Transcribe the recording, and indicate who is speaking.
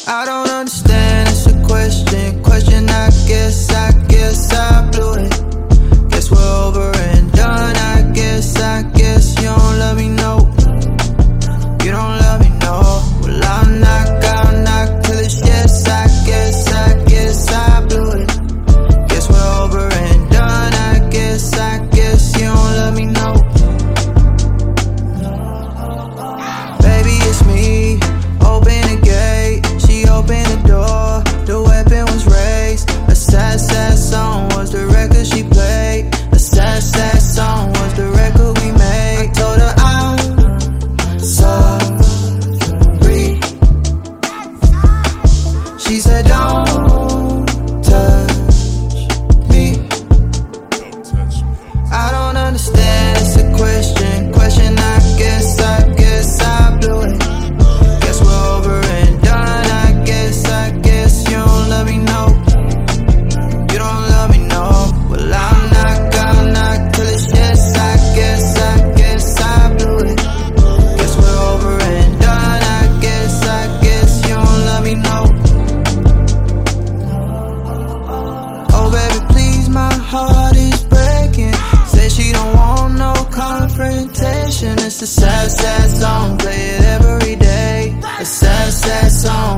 Speaker 1: I don't understand, it's a question. I guess I blew it. Guess we're over and done. I guess you don't love me, no. You don't love me, no. Well, I'll knock till it's yes. I guess I blew it. Guess we're over and done. I guess you don't love me, no. Baby, it's me. Open the gate, she opened the door. The weapon was raised. A sad song was the record she played. A sad song was the record we made. I told her I'm sorry. She said don't touch me. I don't understand, it's a question. I guess I blew it. Guess we're over and done. I guess you don't love me, no. You don't love me, no. Well, I'll knock till it's yes. I guess I blew it. Guess we're over and done. I guess you don't love me, no. Oh, baby, please, my heart is breaking. Said she don't want no confrontation. It's a sad song, play it every day. A sad song.